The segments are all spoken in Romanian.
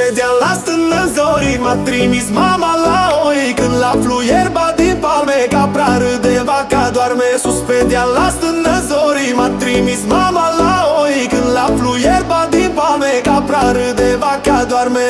pe deal la stână zorii, m-a trimis mama la oi. Când la flu ierba din palme, capra râde, vaca doarme. Sus pe deal la stână zorii, m-a trimis mama la oi. Când la flu ierba din palme, capra râde, vaca doarme.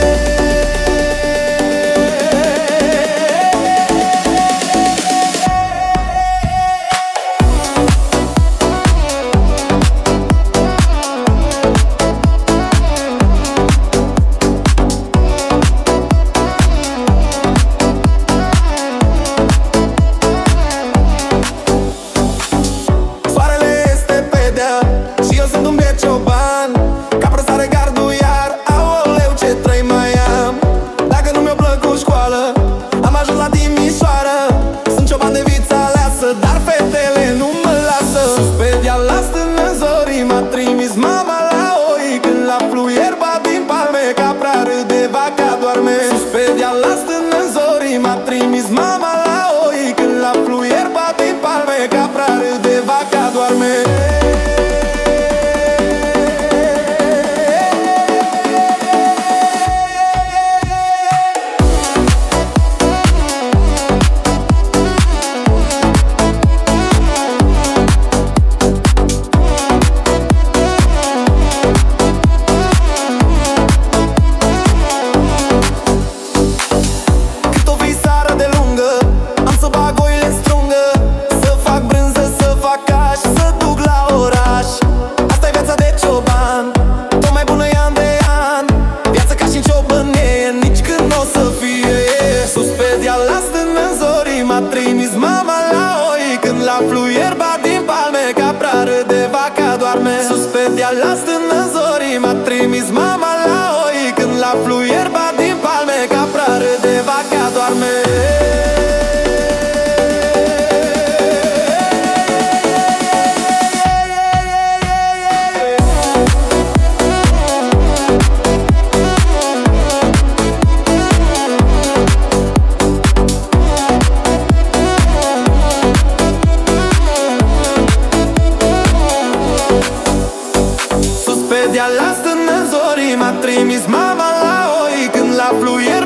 La stână zorii m-a trimis mama la oi. Când la flu ierba din palme, capra râde, vaca doarme. La stână zorii m-a trimis mama la oi. Când la flu